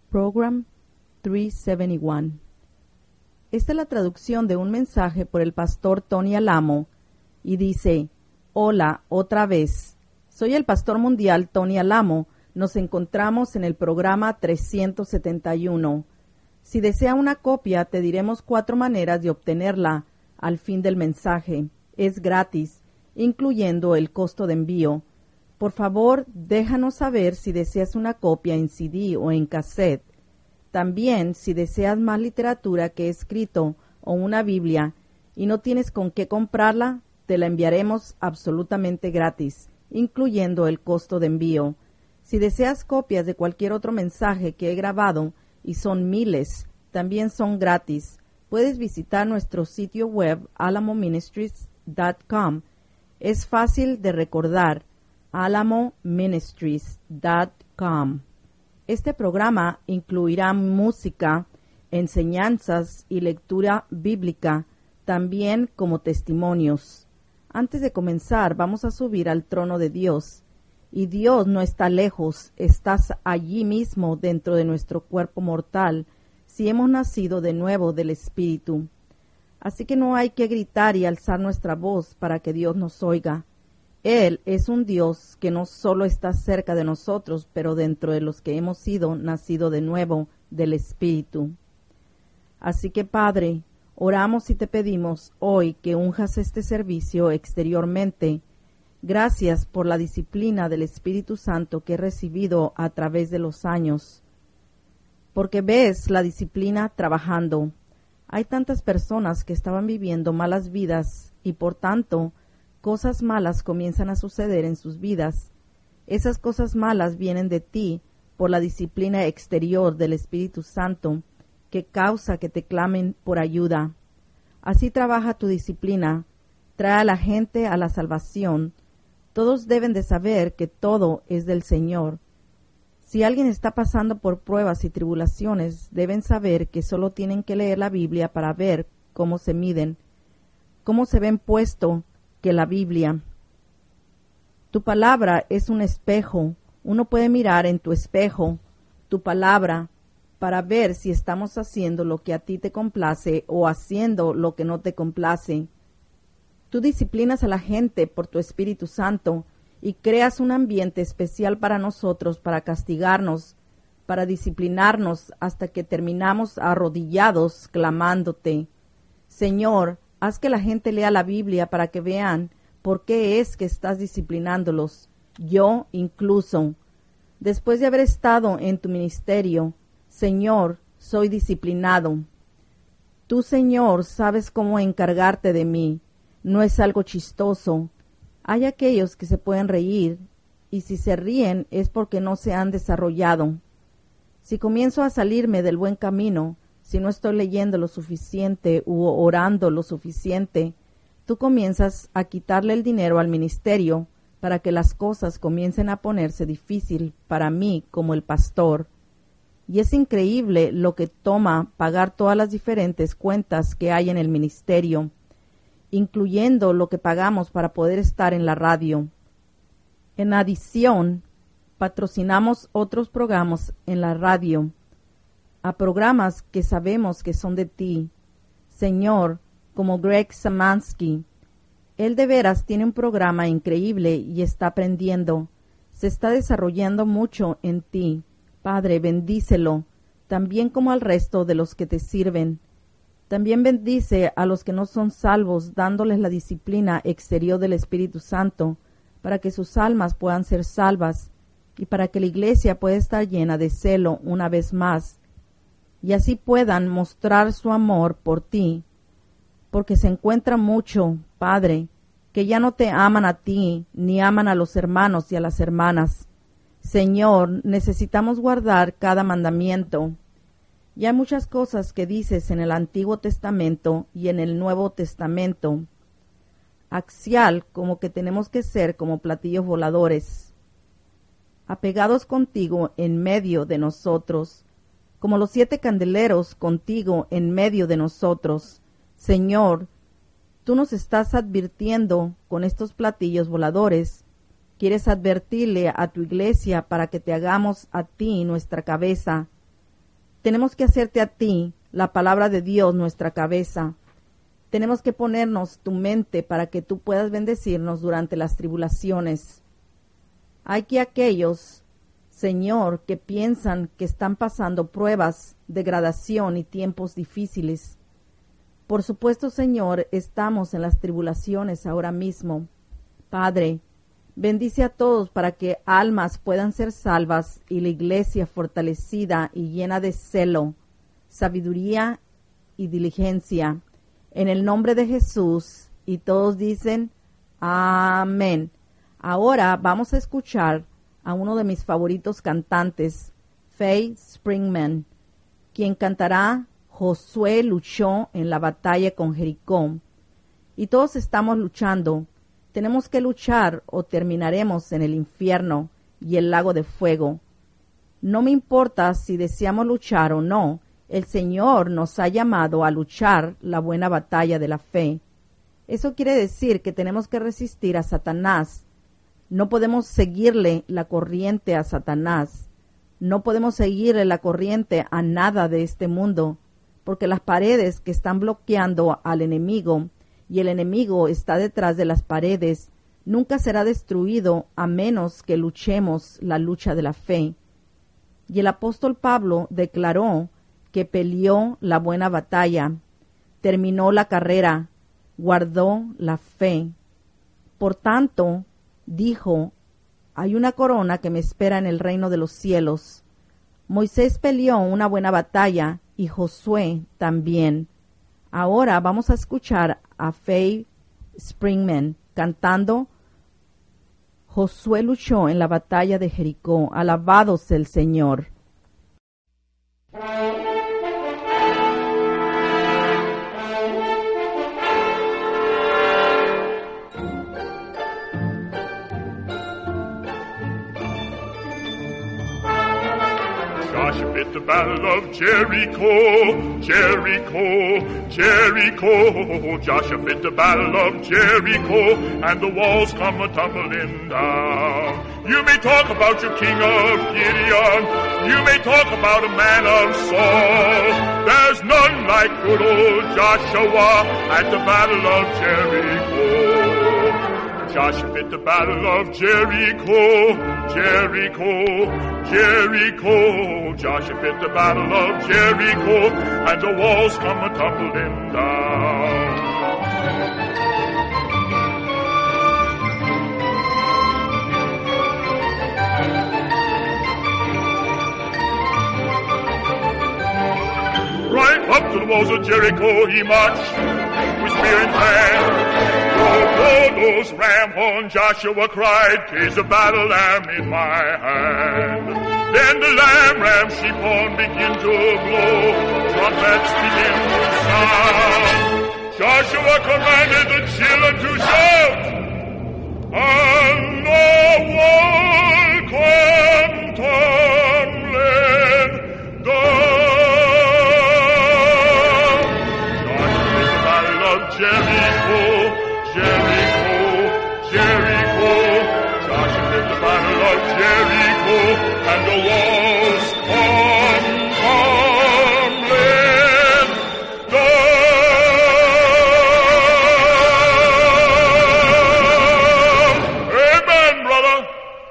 Program 371. Esta es la traducción de un mensaje por el pastor Tony Alamo y dice: Hola, otra vez. Soy el pastor mundial Tony Alamo. Nos encontramos en el programa 371. Si desea una copia, te diremos 4 maneras de obtenerla al fin del mensaje. Es gratis, incluyendo el costo de envío. Por favor, déjanos saber si deseas una copia en CD o en cassette. También, si deseas más literatura que he escrito o una Biblia y no tienes con qué comprarla, te la enviaremos absolutamente gratis, incluyendo el costo de envío. Si deseas copias de cualquier otro mensaje que he grabado, y son miles, también son gratis. Puedes visitar nuestro sitio web alamoministries.com. Es fácil de recordar, alamoministries.com. Este programa incluirá música, enseñanzas y lectura bíblica, también como testimonios. Antes de comenzar, vamos a subir al trono de Dios. Y Dios no está lejos, estás allí mismo dentro de nuestro cuerpo mortal, si hemos nacido de nuevo del Espíritu. Así que no hay que gritar y alzar nuestra voz para que Dios nos oiga. Él es un Dios que no solo está cerca de nosotros, pero dentro de los que hemos sido nacido de nuevo del Espíritu. Así que, Padre, oramos y te pedimos hoy que unjas este servicio exteriormente. Gracias por la disciplina del Espíritu Santo que he recibido a través de los años, porque ves la disciplina trabajando. Hay tantas personas que estaban viviendo malas vidas y por tanto cosas malas comienzan a suceder en sus vidas. Esas cosas malas vienen de ti por la disciplina exterior del Espíritu Santo que causa que te clamen por ayuda. Así trabaja tu disciplina, trae a la gente a la salvación. Todos deben de saber que todo es del Señor. Si alguien está pasando por pruebas y tribulaciones, deben saber que solo tienen que leer la Biblia para ver cómo se miden, cómo se ven puesto que la Biblia. Tu palabra es un espejo. Uno puede mirar en tu espejo tu palabra para ver si estamos haciendo lo que a ti te complace o haciendo lo que no te complace. Tú disciplinas a la gente por tu Espíritu Santo y creas un ambiente especial para nosotros, para castigarnos, para disciplinarnos hasta que terminamos arrodillados clamándote. Señor, haz que la gente lea la Biblia para que vean por qué es que estás disciplinándolos, yo incluso. Después de haber estado en tu ministerio, Señor, soy disciplinado. Tú, Señor, sabes cómo encargarte de mí. No es algo chistoso. Hay aquellos que se pueden reír, y si se ríen es porque no se han desarrollado. Si comienzo a salirme del buen camino, si no estoy leyendo lo suficiente u orando lo suficiente, tú comienzas a quitarle el dinero al ministerio para que las cosas comiencen a ponerse difícil para mí como el pastor. Y es increíble lo que toma pagar todas las diferentes cuentas que hay en el ministerio, incluyendo lo que pagamos para poder estar en la radio. En adición, patrocinamos otros programas en la radio, a programas que sabemos que son de ti, Señor, como Greg Samansky. Él de veras tiene un programa increíble y está aprendiendo. Se está desarrollando mucho en ti. Padre, bendícelo, también como al resto de los que te sirven. También bendice a los que no son salvos, dándoles la disciplina exterior del Espíritu Santo, para que sus almas puedan ser salvas y para que la iglesia pueda estar llena de celo una vez más, y así puedan mostrar su amor por ti, porque se encuentra mucho, Padre, que ya no te aman a ti, ni aman a los hermanos y a las hermanas. Señor, necesitamos guardar cada mandamiento. Y hay muchas cosas que dices en el Antiguo Testamento y en el Nuevo Testamento. Axial, como que tenemos que ser como platillos voladores, apegados contigo en medio de nosotros, como los 7 candeleros contigo en medio de nosotros. Señor, tú nos estás advirtiendo con estos platillos voladores. Quieres advertirle a tu iglesia para que te hagamos a ti nuestra cabeza. tenemos que hacerte a ti, la palabra de Dios, nuestra cabeza. Tenemos que ponernos tu mente para que tú puedas bendecirnos durante las tribulaciones. Hay que aquellos, Señor, que piensan que están pasando pruebas, degradación y tiempos difíciles. Por supuesto, Señor, estamos en las tribulaciones ahora mismo. Padre, bendice a todos para que almas puedan ser salvas y la iglesia fortalecida y llena de celo, sabiduría y diligencia. En el nombre de Jesús, y todos dicen, amén. Ahora vamos a escuchar a uno de mis favoritos cantantes, Faye Springman, quien cantará Josué luchó en la batalla con Jericó. Y todos estamos luchando. Tenemos que luchar o terminaremos en el infierno y el lago de fuego. No me importa si deseamos luchar o no. El Señor nos ha llamado a luchar la buena batalla de la fe. Eso quiere decir que tenemos que resistir a Satanás. No podemos seguirle la corriente a Satanás. No podemos seguirle la corriente a nada de este mundo, porque las paredes que están bloqueando al enemigo, y el enemigo está detrás de las paredes, nunca será destruido a menos que luchemos la lucha de la fe. Y el apóstol Pablo declaró que peleó la buena batalla, terminó la carrera, guardó la fe. Por tanto, dijo, hay una corona que me espera en el reino de los cielos. Moisés peleó una buena batalla y Josué también. Ahora vamos a escuchar a Faye Springman cantando Josué luchó en la batalla de Jericó. Alabado sea el Señor. Joshua at the battle of Jericho, Jericho, Jericho. Joshua at the battle of Jericho, and the walls come a-tumbling down. You may talk about your king of Gideon, you may talk about a man of Saul. There's none like good old Joshua at the battle of Jericho. Joshua at the battle of Jericho, Jericho, Jericho. Joshua at the battle of Jericho, and the walls come a-tumbling down. Right up to the walls of Jericho he marched, with spear in hand. Blow those ram horns, Joshua cried, 'tis a battle lamb in my hand. Then the lamb, sheep horn begin to blow, trumpets begin to sound. Joshua commanded the children to shout, and the wall come tumbling down. Joshua in the battle of Jericho, Jericho, Jericho. Joshua in the battle of Jericho, and the walls come tumbling down. Amen, brother.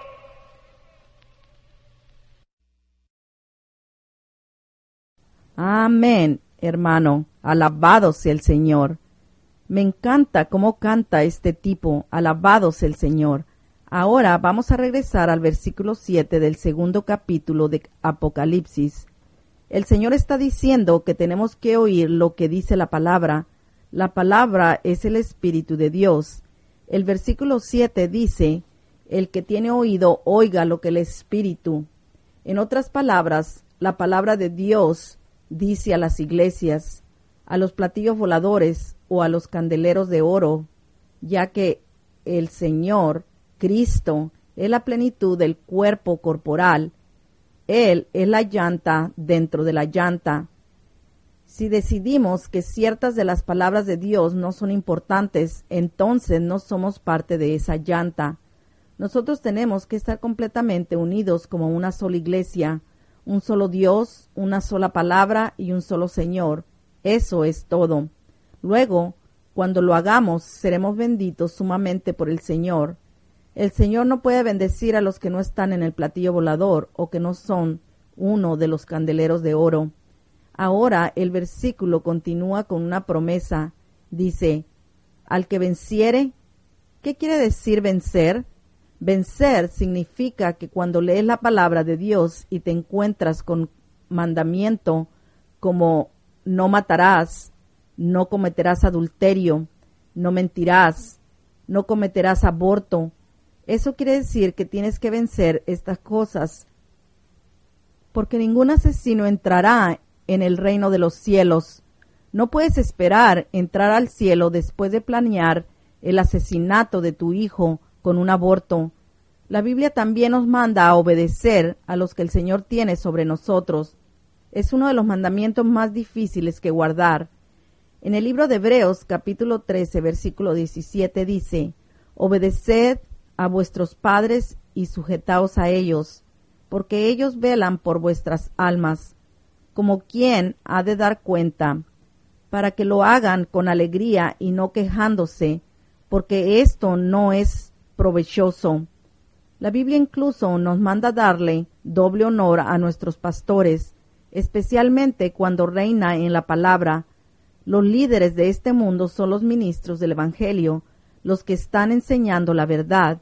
Amén, hermano. Alabado sea el Señor. Me encanta cómo canta este tipo. Alabado sea el Señor. Ahora vamos a regresar al versículo 7 del segundo capítulo de Apocalipsis. El Señor está diciendo que tenemos que oír lo que dice la palabra. La palabra es el Espíritu de Dios. El versículo 7 dice, el que tiene oído, oiga lo que el Espíritu. En otras palabras, la palabra de Dios dice a las iglesias, a los platillos voladores o a los candeleros de oro, ya que el Señor, Cristo, es la plenitud del cuerpo corporal. Él es la llanta dentro de la llanta. Si decidimos que ciertas de las palabras de Dios no son importantes, entonces no somos parte de esa llanta. Nosotros tenemos que estar completamente unidos como una sola iglesia, un solo Dios, una sola palabra y un solo Señor. Eso es todo. Luego, cuando lo hagamos, seremos benditos sumamente por el Señor. El Señor no puede bendecir a los que no están en el platillo volador o que no son uno de los candeleros de oro. Ahora el versículo continúa con una promesa. Dice, al que venciere. ¿Qué quiere decir vencer? Vencer significa que cuando lees la palabra de Dios y te encuentras con mandamiento como no matarás, no cometerás adulterio, no mentirás, no cometerás aborto, eso quiere decir que tienes que vencer estas cosas, porque ningún asesino entrará en el reino de los cielos. No puedes esperar entrar al cielo después de planear el asesinato de tu hijo con un aborto. La Biblia también nos manda a obedecer a los que el Señor tiene sobre nosotros. Es uno de los mandamientos más difíciles que guardar. En el libro de Hebreos, capítulo 13, versículo 17, dice, obedeced a vuestros padres y sujetaos a ellos, porque ellos velan por vuestras almas, como quien ha de dar cuenta, para que lo hagan con alegría y no quejándose, porque esto no es provechoso. La Biblia incluso nos manda darle doble honor a nuestros pastores, especialmente cuando reina en la palabra. Los líderes de este mundo son los ministros del Evangelio, los que están enseñando la verdad.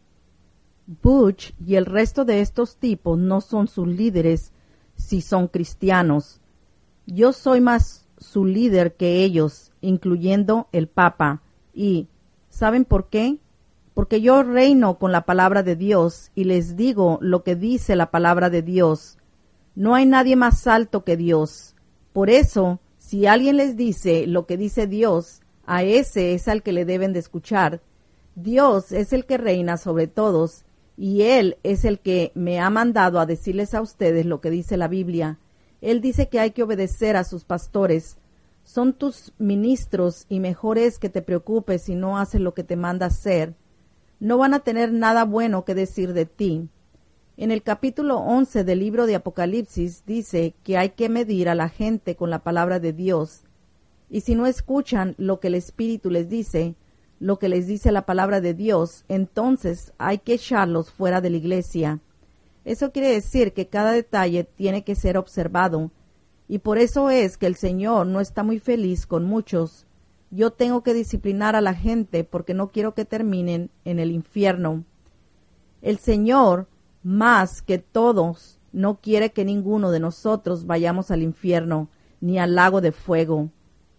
Butch y el resto de estos tipos no son sus líderes si son cristianos. Yo soy más su líder que ellos, incluyendo el Papa. Y, ¿saben por qué? Porque yo reino con la palabra de Dios y les digo lo que dice la palabra de Dios. No hay nadie más alto que Dios. Por eso, si alguien les dice lo que dice Dios, a ese es al que le deben de escuchar. Dios es el que reina sobre todos, y Él es el que me ha mandado a decirles a ustedes lo que dice la Biblia. Él dice que hay que obedecer a sus pastores. Son tus ministros y mejor es que te preocupes si no haces lo que te manda hacer. No van a tener nada bueno que decir de ti. En el capítulo 11 del libro de Apocalipsis dice que hay que medir a la gente con la palabra de Dios. Y si no escuchan lo que el Espíritu les dice, lo que les dice la palabra de Dios, entonces hay que echarlos fuera de la iglesia. Eso quiere decir que cada detalle tiene que ser observado, y por eso es que el Señor no está muy feliz con muchos. Yo tengo que disciplinar a la gente porque no quiero que terminen en el infierno. El Señor, más que todos, no quiere que ninguno de nosotros vayamos al infierno, ni al lago de fuego.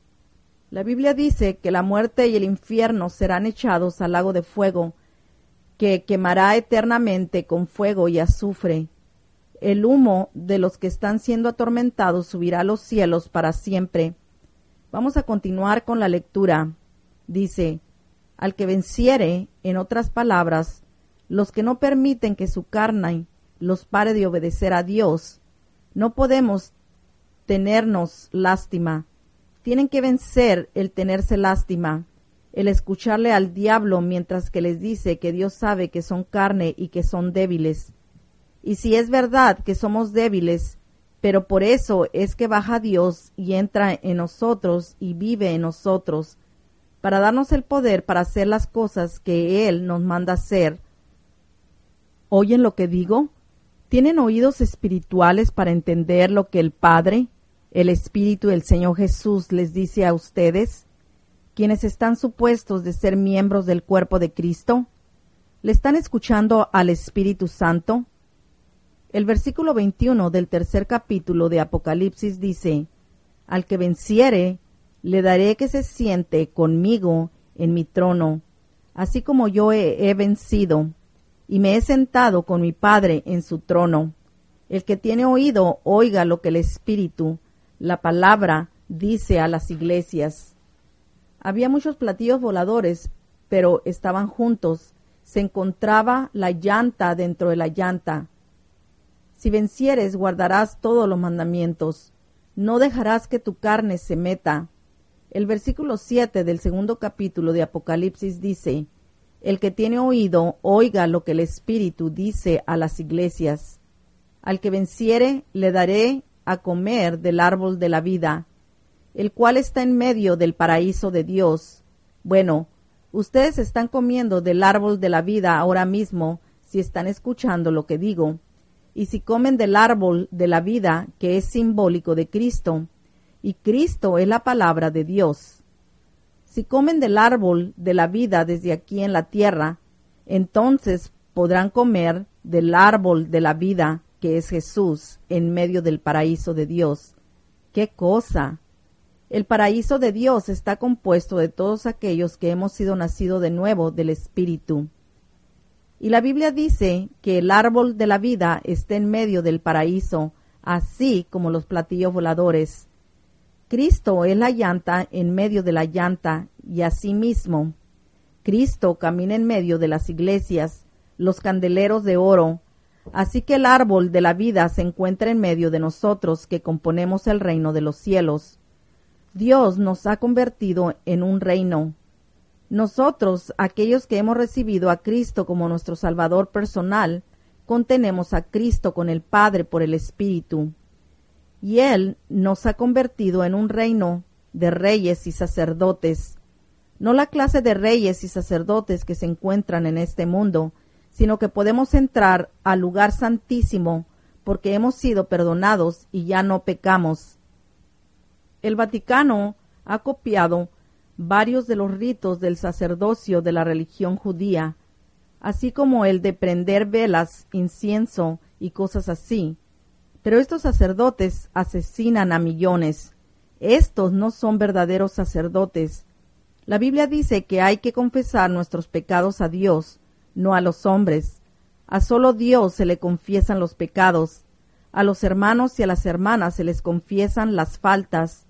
La Biblia dice que la muerte y el infierno serán echados al lago de fuego, que quemará eternamente con fuego y azufre. El humo de los que están siendo atormentados subirá a los cielos para siempre. Vamos a continuar con la lectura. Dice, al que venciere, en otras palabras, los que no permiten que su carne los pare de obedecer a Dios. No podemos tenernos lástima. Tienen que vencer el tenerse lástima, el escucharle al diablo mientras que les dice que Dios sabe que son carne y que son débiles. Y si es verdad que somos débiles, pero por eso es que baja Dios y entra en nosotros y vive en nosotros, para darnos el poder para hacer las cosas que Él nos manda hacer. ¿Oyen lo que digo? ¿Tienen oídos espirituales para entender lo que el Padre, el Espíritu del Señor Jesús les dice a ustedes, quienes están supuestos de ser miembros del cuerpo de Cristo? ¿Le están escuchando al Espíritu Santo? El versículo 21 del tercer capítulo de Apocalipsis dice, al que venciere, le daré que se siente conmigo en mi trono, así como yo he vencido, y me he sentado con mi Padre en su trono. El que tiene oído, oiga lo que el Espíritu, la palabra, dice a las iglesias. Había muchos platillos voladores, pero estaban juntos. Se encontraba la llanta dentro de la llanta. Si vencieres, guardarás todos los mandamientos. No dejarás que tu carne se meta. El versículo 7 del segundo capítulo de Apocalipsis dice, el que tiene oído, oiga lo que el Espíritu dice a las iglesias. Al que venciere le daré a comer del árbol de la vida, el cual está en medio del paraíso de Dios. Bueno, ustedes están comiendo del árbol de la vida ahora mismo, si están escuchando lo que digo. Y si comen del árbol de la vida, que es simbólico de Cristo, y Cristo es la palabra de Dios. Si comen del árbol de la vida desde aquí en la tierra, entonces podrán comer del árbol de la vida, que es Jesús, en medio del paraíso de Dios. ¡Qué cosa! El paraíso de Dios está compuesto de todos aquellos que hemos sido nacidos de nuevo del Espíritu. Y la Biblia dice que el árbol de la vida está en medio del paraíso, así como los platillos voladores. Cristo es la llanta en medio de la llanta, y asimismo, Cristo camina en medio de las iglesias, los candeleros de oro. Así que el árbol de la vida se encuentra en medio de nosotros que componemos el reino de los cielos. Dios nos ha convertido en un reino. Nosotros, aquellos que hemos recibido a Cristo como nuestro Salvador personal, contenemos a Cristo con el Padre por el Espíritu. Y Él nos ha convertido en un reino de reyes y sacerdotes. No la clase de reyes y sacerdotes que se encuentran en este mundo, sino que podemos entrar al lugar santísimo porque hemos sido perdonados y ya no pecamos. El Vaticano ha copiado varios de los ritos del sacerdocio de la religión judía, así como el de prender velas, incienso y cosas así. Pero estos sacerdotes asesinan a millones. Estos no son verdaderos sacerdotes. La Biblia dice que hay que confesar nuestros pecados a Dios, no a los hombres. A solo Dios se le confiesan los pecados. A los hermanos y a las hermanas se les confiesan las faltas.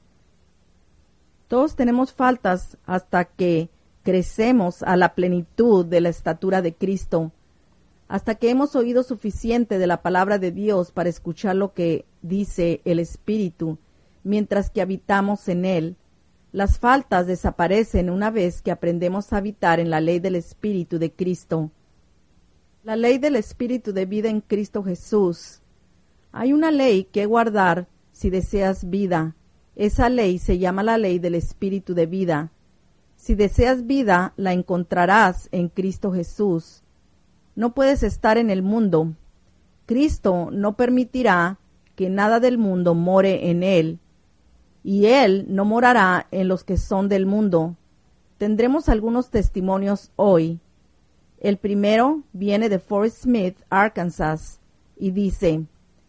Todos tenemos faltas hasta que crecemos a la plenitud de la estatura de Cristo, hasta que hemos oído suficiente de la palabra de Dios para escuchar lo que dice el Espíritu, mientras que habitamos en Él. Las faltas desaparecen una vez que aprendemos a habitar en la ley del Espíritu de Cristo. La ley del Espíritu de vida en Cristo Jesús. Hay una ley que guardar si deseas vida. Esa ley se llama la ley del Espíritu de vida. Si deseas vida, la encontrarás en Cristo Jesús. No puedes estar en el mundo. Cristo no permitirá que nada del mundo more en Él, y Él no morará en los que son del mundo. Tendremos algunos testimonios hoy. El primero viene de Forest Smith, Arkansas, y dice: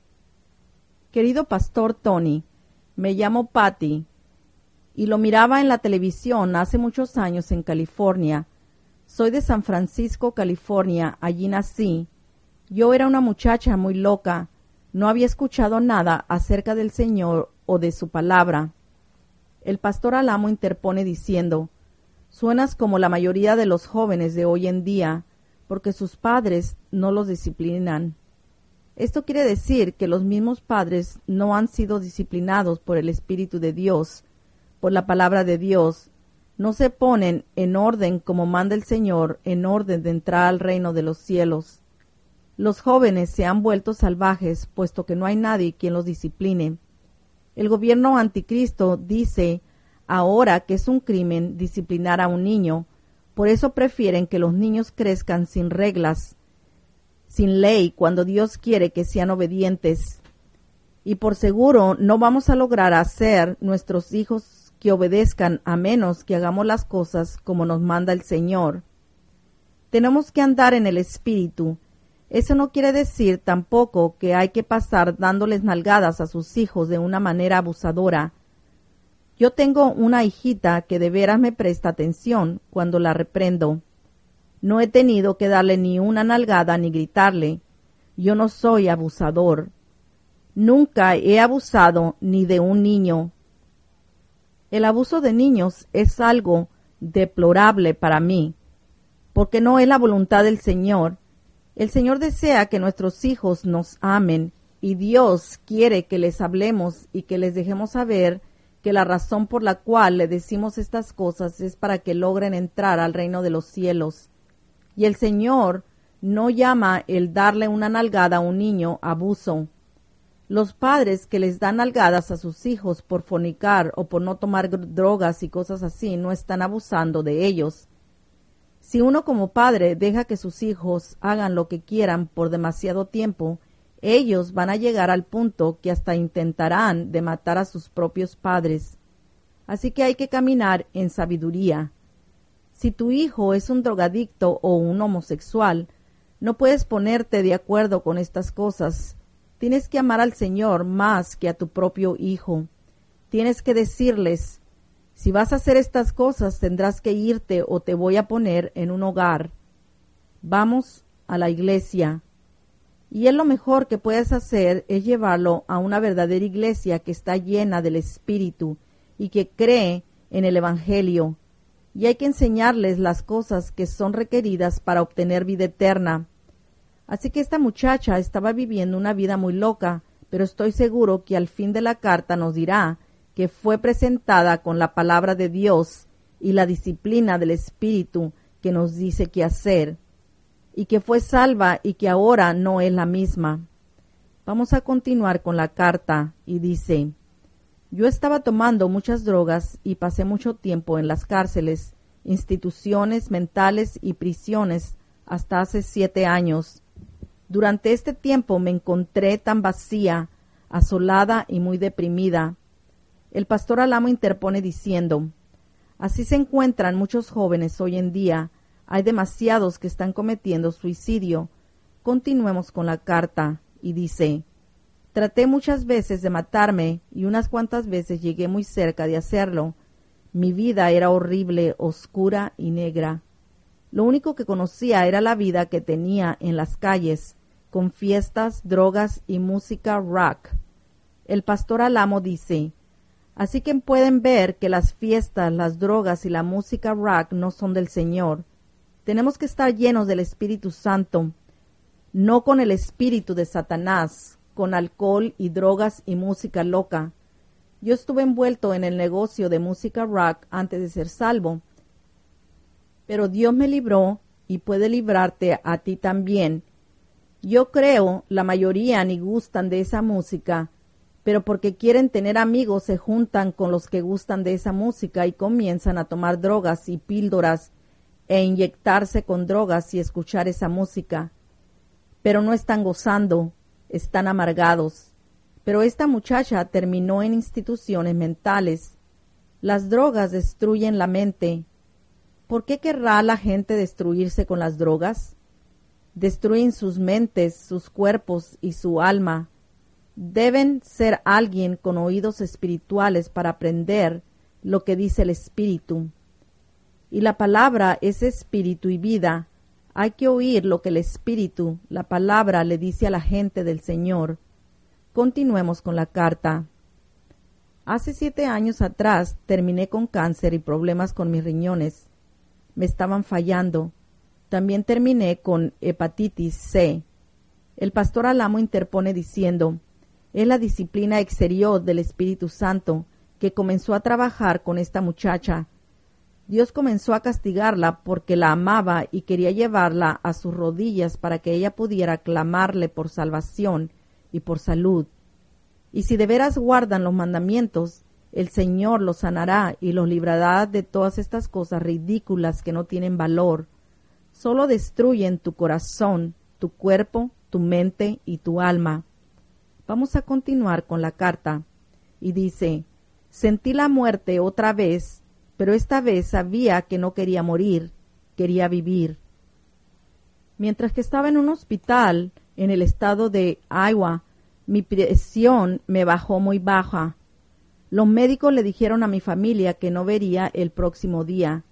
Querido Pastor Tony, me llamo Patty, y lo miraba en la televisión hace muchos años en California. Soy de San Francisco, California, allí nací. Yo era una muchacha muy loca, no había escuchado nada acerca del Señor o de su palabra. El pastor Alamo interpone diciendo: Suenas como la mayoría de los jóvenes de hoy en día, porque sus padres no los disciplinan. Esto quiere decir que los mismos padres no han sido disciplinados por el Espíritu de Dios, por la palabra de Dios. No se ponen en orden como manda el Señor, en orden de entrar al reino de los cielos. Los jóvenes se han vuelto salvajes, puesto que no hay nadie quien los discipline. El gobierno anticristo dice ahora que es un crimen disciplinar a un niño, por eso prefieren que los niños crezcan sin reglas, sin ley, cuando Dios quiere que sean obedientes. Y por seguro no vamos a lograr hacer nuestros hijos que obedezcan a menos que hagamos las cosas como nos manda el Señor. Tenemos que andar en el Espíritu. Eso no quiere decir tampoco que hay que pasar dándoles nalgadas a sus hijos de una manera abusadora. Yo tengo una hijita que de veras me presta atención cuando la reprendo. No he tenido que darle ni una nalgada ni gritarle. Yo no soy abusador. Nunca he abusado ni de un niño. El abuso de niños es algo deplorable para mí, porque no es la voluntad del Señor. El Señor desea que nuestros hijos nos amen, y Dios quiere que les hablemos y que les dejemos saber que la razón por la cual le decimos estas cosas es para que logren entrar al reino de los cielos. Y el Señor no llama el darle una nalgada a un niño abuso. Los padres que les dan nalgadas a sus hijos por fornicar o por no tomar drogas y cosas así no están abusando de ellos. Si uno como padre deja que sus hijos hagan lo que quieran por demasiado tiempo, ellos van a llegar al punto que hasta intentarán de matar a sus propios padres. Así que hay que caminar en sabiduría. Si tu hijo es un drogadicto o un homosexual, no puedes ponerte de acuerdo con estas cosas. Tienes que amar al Señor más que a tu propio hijo. Tienes que decirles, si vas a hacer estas cosas tendrás que irte o te voy a poner en un hogar. Vamos a la iglesia. Y lo mejor que puedes hacer es llevarlo a una verdadera iglesia que está llena del Espíritu y que cree en el Evangelio. Y hay que enseñarles las cosas que son requeridas para obtener vida eterna. Así que esta muchacha estaba viviendo una vida muy loca, pero estoy seguro que al fin de la carta nos dirá que fue presentada con la palabra de Dios y la disciplina del Espíritu que nos dice qué hacer, y que fue salva y que ahora no es la misma. Vamos a continuar con la carta y dice: yo estaba tomando muchas drogas y pasé mucho tiempo en las cárceles, instituciones mentales y prisiones hasta hace 7 años. Durante este tiempo me encontré tan vacía, asolada y muy deprimida. El pastor Alamo interpone diciendo: así se encuentran muchos jóvenes hoy en día. Hay demasiados que están cometiendo suicidio. Continuemos con la carta y dice: traté muchas veces de matarme y unas cuantas veces llegué muy cerca de hacerlo. Mi vida era horrible, oscura y negra. Lo único que conocía era la vida que tenía en las calles, con fiestas, drogas y música rock. El pastor Alamo dice: así que pueden ver que las fiestas, las drogas y la música rock no son del Señor. Tenemos que estar llenos del Espíritu Santo, no con el espíritu de Satanás, con alcohol y drogas y música loca. Yo estuve envuelto en el negocio de música rock antes de ser salvo, pero Dios me libró y puede librarte a ti también. Yo creo la mayoría ni gustan de esa música, pero porque quieren tener amigos se juntan con los que gustan de esa música y comienzan a tomar drogas y píldoras e inyectarse con drogas y escuchar esa música. Pero no están gozando, están amargados. Pero esta muchacha terminó en instituciones mentales. Las drogas destruyen la mente. ¿Por qué querrá la gente destruirse con las drogas? Destruyen sus mentes, sus cuerpos y su alma. Deben ser alguien con oídos espirituales para aprender lo que dice el Espíritu. Y la palabra es espíritu y vida. Hay que oír lo que el Espíritu, la palabra, le dice a la gente del Señor. Continuemos con la carta. Hace 7 años atrás terminé con cáncer y problemas con mis riñones. Me estaban fallando. También terminé con hepatitis C. El pastor Alamo interpone diciendo: es la disciplina exterior del Espíritu Santo que comenzó a trabajar con esta muchacha. Dios comenzó a castigarla porque la amaba y quería llevarla a sus rodillas para que ella pudiera clamarle por salvación y por salud. Y si de veras guardan los mandamientos, el Señor los sanará y los librará de todas estas cosas ridículas que no tienen valor. Solo destruyen tu corazón, tu cuerpo, tu mente y tu alma. Vamos a continuar con la carta. Y dice: sentí la muerte otra vez, pero esta vez sabía que no quería morir, quería vivir. Mientras que estaba en un hospital en el estado de Iowa, mi presión me bajó muy baja. Los médicos le dijeron a mi familia que no vería el próximo día.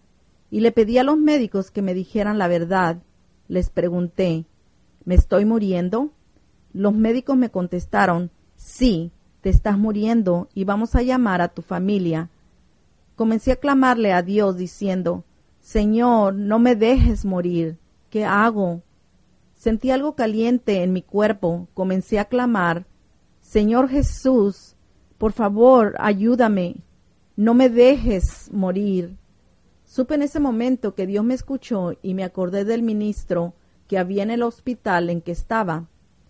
Y le pedí a los médicos que me dijeran la verdad. Les pregunté: ¿me estoy muriendo? Los médicos me contestaron: sí, te estás muriendo y vamos a llamar a tu familia. Comencé a clamarle a Dios diciendo: Señor, no me dejes morir. ¿Qué hago? Sentí algo caliente en mi cuerpo. Comencé a clamar: Señor Jesús, por favor, ayúdame. No me dejes morir. Supe en ese momento que Dios me escuchó y me acordé del ministro que había en el hospital en que estaba.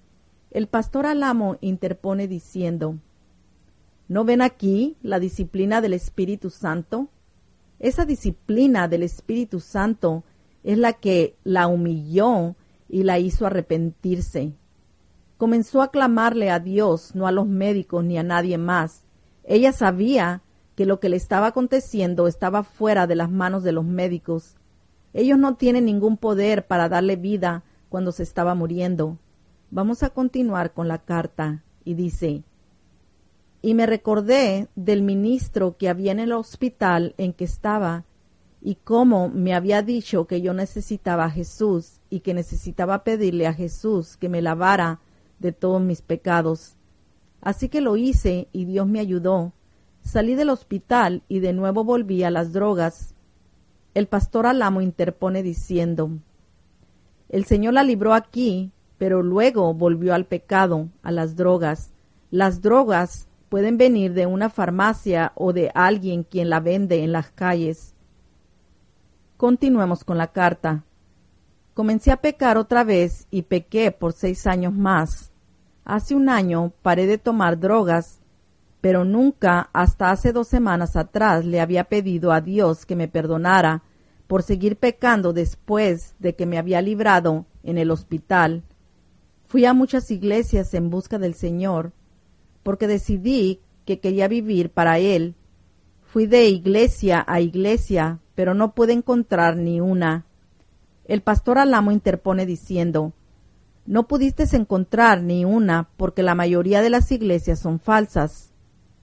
El pastor Alamo interpone diciendo: ¿no ven aquí la disciplina del Espíritu Santo? Esa disciplina del Espíritu Santo es la que la humilló y la hizo arrepentirse. Comenzó a clamarle a Dios, no a los médicos ni a nadie más. Ella sabía que lo que le estaba aconteciendo estaba fuera de las manos de los médicos. Ellos no tienen ningún poder para darle vida cuando se estaba muriendo. Vamos a continuar con la carta y dice: y me recordé del ministro que había en el hospital en que estaba y cómo me había dicho que yo necesitaba a Jesús y que necesitaba pedirle a Jesús que me lavara de todos mis pecados. Así que lo hice y Dios me ayudó. Salí del hospital y de nuevo volví a las drogas. El pastor Alamo interpone diciendo: el Señor la libró aquí, pero luego volvió al pecado, a las drogas. Las drogas pueden venir de una farmacia o de alguien quien la vende en las calles. Continuemos con la carta. Comencé a pecar otra vez y pequé por 6 años más. Hace 1 año paré de tomar drogas, pero nunca hasta hace 2 semanas atrás le había pedido a Dios que me perdonara por seguir pecando después de que me había librado en el hospital. Fui a muchas iglesias en busca del Señor, porque decidí que quería vivir para Él. Fui de iglesia a iglesia, pero no pude encontrar ni una. El pastor Alamo interpone diciendo: no pudiste encontrar ni una porque la mayoría de las iglesias son falsas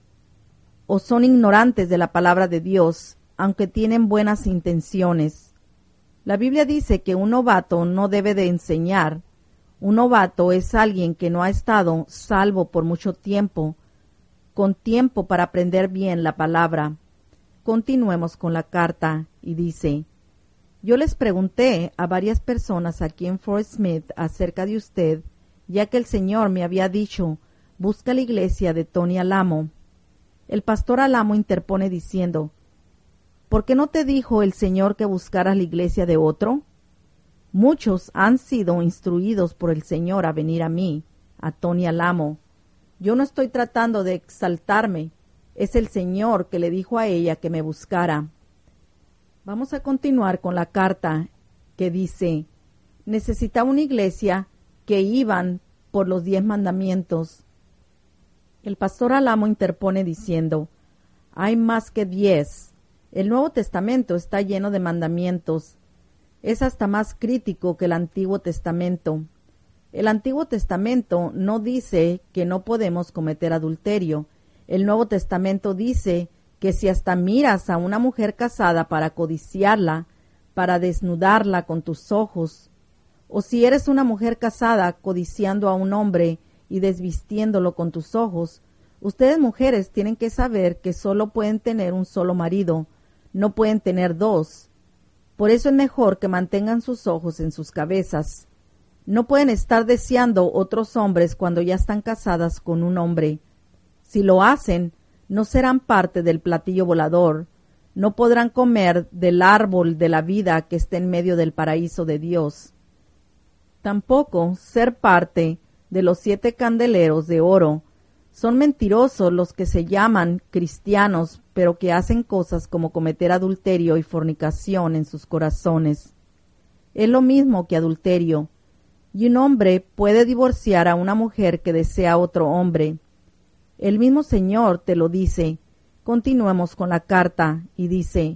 o son ignorantes de la palabra de Dios, aunque tienen buenas intenciones. La Biblia dice que un novato no debe de enseñar. Un novato es alguien que no ha estado salvo por mucho tiempo, con tiempo para aprender bien la palabra. Continuemos con la carta y dice: yo les pregunté a varias personas aquí en Fort Smith acerca de usted, ya que el Señor me había dicho: busca la iglesia de Tony Alamo. El pastor Alamo interpone diciendo: ¿por qué no te dijo el Señor que buscaras la iglesia de otro? Muchos han sido instruidos por el Señor a venir a mí, a Tony Alamo. Yo no estoy tratando de exaltarme. Es el Señor que le dijo a ella que me buscara. Vamos a continuar con la carta que dice: necesitaba una iglesia que iban por los 10 mandamientos. El pastor Alamo interpone diciendo: hay más que 10. El Nuevo Testamento está lleno de mandamientos. Es hasta más crítico que el Antiguo Testamento. El Antiguo Testamento no dice que no podemos cometer adulterio. El Nuevo Testamento dice que si hasta miras a una mujer casada para codiciarla, para desnudarla con tus ojos, o si eres una mujer casada codiciando a un hombre y desvistiéndolo con tus ojos, ustedes mujeres tienen que saber que solo pueden tener un solo marido, no pueden tener 2. Por eso es mejor que mantengan sus ojos en sus cabezas. No pueden estar deseando otros hombres cuando ya están casadas con un hombre. Si lo hacen, no serán parte del platillo volador. No podrán comer del árbol de la vida que está en medio del paraíso de Dios. Tampoco ser parte de los 7 candeleros de oro. Son mentirosos los que se llaman cristianos, pero que hacen cosas como cometer adulterio y fornicación en sus corazones. Es lo mismo que adulterio. Y un hombre puede divorciar a una mujer que desea a otro hombre. El mismo Señor te lo dice. Continuemos con la carta y dice: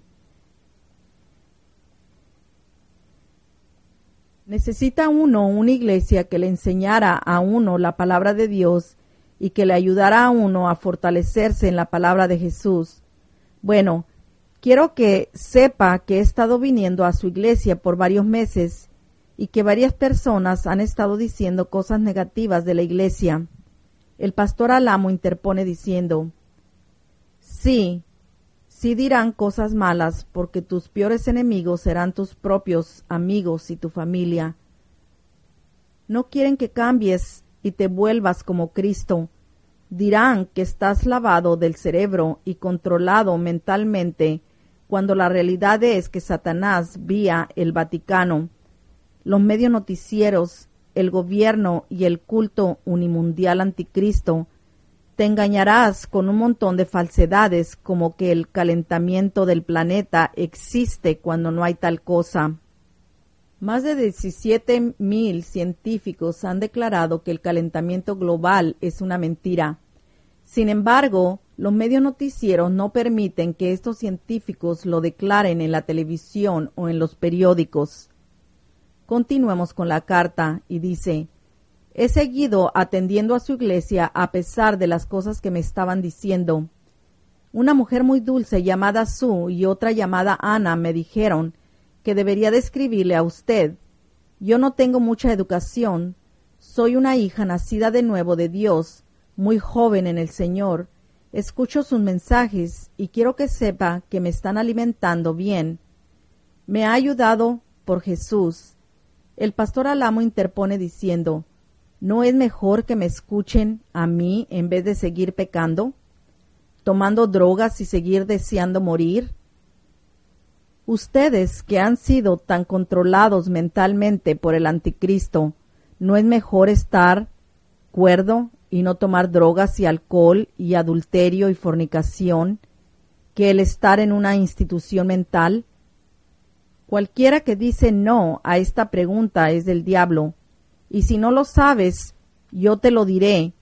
necesita uno una iglesia que le enseñara a uno la palabra de Dios y que le ayudara a uno a fortalecerse en la palabra de Jesús. Bueno, quiero que sepa que he estado viniendo a su iglesia por varios meses y que varias personas han estado diciendo cosas negativas de la iglesia. El pastor Alamo interpone diciendo: sí dirán cosas malas, porque tus peores enemigos serán tus propios amigos y tu familia. No quieren que cambies y te vuelvas como Cristo. Dirán que estás lavado del cerebro y controlado mentalmente, cuando la realidad es que Satanás vía el Vaticano, los medios noticieros el gobierno y el culto unimundial anticristo, te engañarás con un montón de falsedades como que el calentamiento del planeta existe cuando no hay tal cosa. Más de 17,000 científicos han declarado que el calentamiento global es una mentira. Sin embargo, los medios noticieros no permiten que estos científicos lo declaren en la televisión o en los periódicos. Continuemos con la carta y dice: he seguido atendiendo a su iglesia a pesar de las cosas que me estaban diciendo. Una mujer muy dulce llamada Sue y otra llamada Ana me dijeron que debería describirle a usted. Yo no tengo mucha educación. Soy una hija nacida de nuevo de Dios, muy joven en el Señor. Escucho sus mensajes y quiero que sepa que me están alimentando bien. Me ha ayudado por Jesús. El pastor Alamo interpone diciendo: ¿no es mejor que me escuchen a mí en vez de seguir pecando, tomando drogas y seguir deseando morir? Ustedes que han sido tan controlados mentalmente por el anticristo, ¿no es mejor estar cuerdo y no tomar drogas y alcohol y adulterio y fornicación que el estar en una institución mental? Cualquiera que dice no a esta pregunta es del diablo. Y si no lo sabes, yo te lo diré.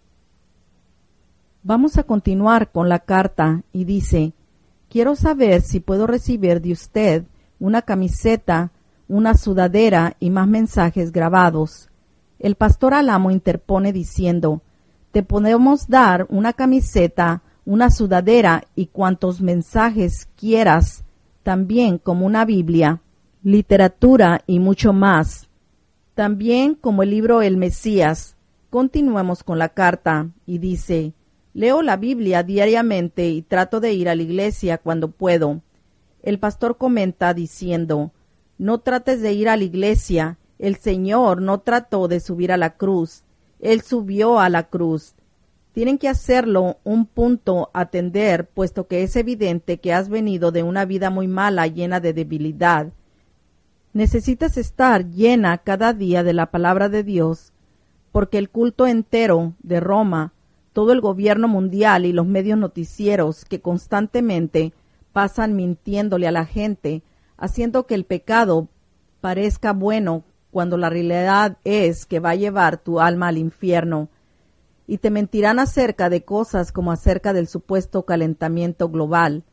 Vamos a continuar con la carta y dice: quiero saber si puedo recibir de usted una camiseta, una sudadera y más mensajes grabados. El pastor Alamo interpone diciendo: te podemos dar una camiseta, una sudadera y cuantos mensajes quieras, también como una Biblia, literatura y mucho más. También como el libro El Mesías. Continuemos con la carta y dice: leo la Biblia diariamente y trato de ir a la iglesia cuando puedo. El pastor comenta diciendo: no trates de ir a la iglesia. El Señor no trató de subir a la cruz. Él subió a la cruz. Tienen que hacerlo un punto a atender, puesto que es evidente que has venido de una vida muy mala, llena de debilidad. Necesitas estar llena cada día de la palabra de Dios, porque el culto entero de Roma, todo el gobierno mundial y los medios noticieros que constantemente pasan mintiéndole a la gente, haciendo que el pecado parezca bueno cuando la realidad es que va a llevar tu alma al infierno, y te mentirán acerca de cosas como acerca del supuesto calentamiento global.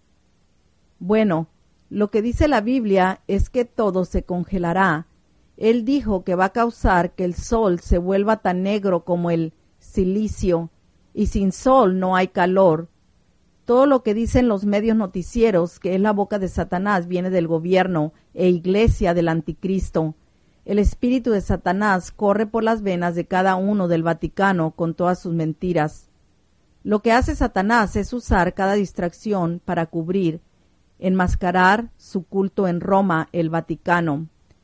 Bueno, lo que dice la Biblia es que todo se congelará. Él dijo que va a causar que el sol se vuelva tan negro como el silicio, y sin sol no hay calor. Todo lo que dicen los medios noticieros, que es la boca de Satanás, viene del gobierno e iglesia del anticristo. El espíritu de Satanás corre por las venas de cada uno del Vaticano con todas sus mentiras. Lo que hace Satanás es usar cada distracción para cubrir, enmascarar su culto en Roma, el Vaticano.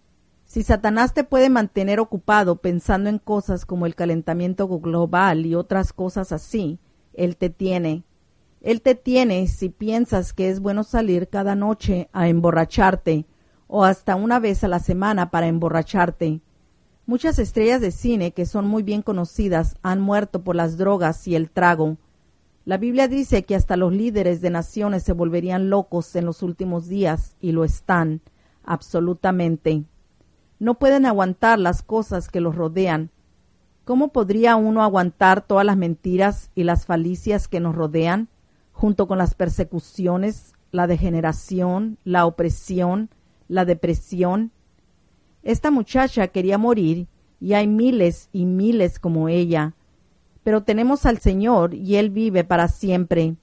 Si Satanás te puede mantener ocupado pensando en cosas como el calentamiento global y otras cosas así, él te tiene. Él te tiene si piensas que es bueno salir cada noche a emborracharte o hasta una vez a la semana para emborracharte. Muchas estrellas de cine que son muy bien conocidas han muerto por las drogas y el trago. La Biblia dice que hasta los líderes de naciones se volverían locos en los últimos días, y lo están, absolutamente. No pueden aguantar las cosas que los rodean. ¿Cómo podría uno aguantar todas las mentiras y las falicias que nos rodean, junto con las persecuciones, la degeneración, la opresión, la depresión? Esta muchacha quería morir, y hay miles y miles como ella. Pero tenemos al Señor y Él vive para siempre.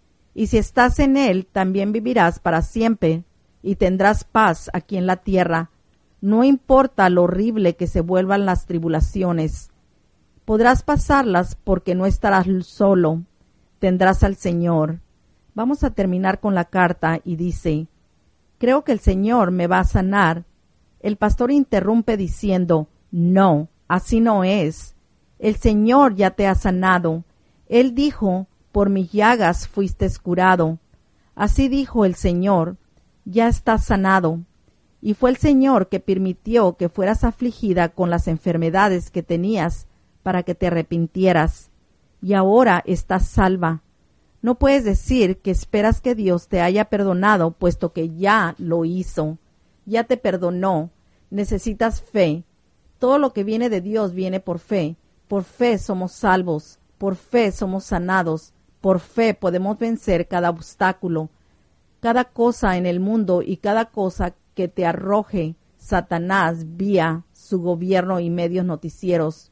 Y si estás en Él, también vivirás para siempre y tendrás paz aquí en la tierra. No importa lo horrible que se vuelvan las tribulaciones. Podrás pasarlas porque no estarás solo. Tendrás al Señor. Vamos a terminar con la carta y dice: creo que el Señor me va a sanar. El pastor interrumpe diciendo: no, así no es. El Señor ya te ha sanado. Él dijo: por mis llagas fuiste curado. Así dijo el Señor: ya estás sanado. Y fue el Señor que permitió que fueras afligida con las enfermedades que tenías para que te arrepintieras. Y ahora estás salva. No puedes decir que esperas que Dios te haya perdonado, puesto que ya lo hizo. Ya te perdonó. Necesitas fe. Todo lo que viene de Dios viene por fe. Por fe somos salvos. Por fe somos sanados. Por fe podemos vencer cada obstáculo, cada cosa en el mundo y cada cosa que te arroje Satanás vía su gobierno y medios noticieros.